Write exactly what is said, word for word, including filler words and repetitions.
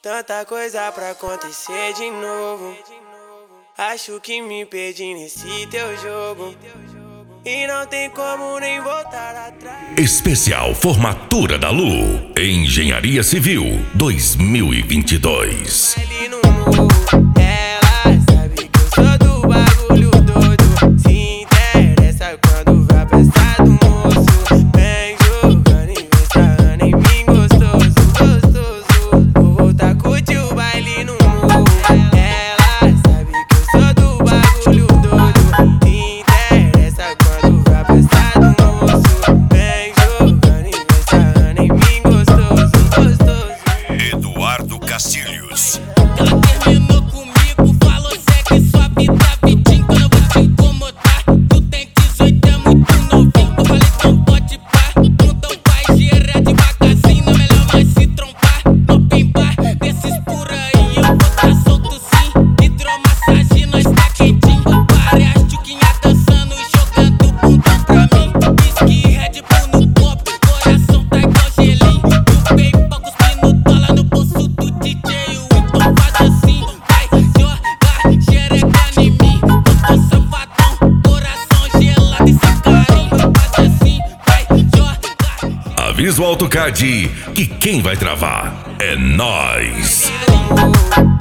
Tanta coisa pra acontecer de novo. Acho que me perdi nesse teu jogo e não tem como nem voltar atrás. Especial Formatura da Lu, Engenharia Civil dois mil e vinte e dois. Ali no morro, ela sabe que eu sou do bagulho doido. Se interessa quando vai passar do moço. Vem jogando e vem sarrando em mim gostoso, gostoso. Vou voltar a curtir o baile no morro. Ela sabe que eu sou do bagulho doido. Se interessa quando vai passar do moço. Vem jogando e vem sarrando em mim gostoso, gostoso. Eduardo Castilhos. Ela terminou comigo, falou segue sua vida, pedindo que eu não vou te incomodar. Tu tem dezoito, é muito novinho. Eu falei não pode pá, então vai girar devagarzinho. Não é melhor mais se trombar no open bar desses por aí. Eu vou tá solto sim, hidromassagem nós tá quentinho. Várias tchuquinhas dançando e jogando bundão pra mim. Whisky, Red Bull no copo, coração tá igual gelinho. E o paper cuspindo dólar no bolso do D J. Então faz assim, vai jogar xereca em mim. Eu tô safadão, coração gelado e sem carinho. Faz assim, vai jogar. Avisa o AutoCAD que quem vai travar é nós. No morro,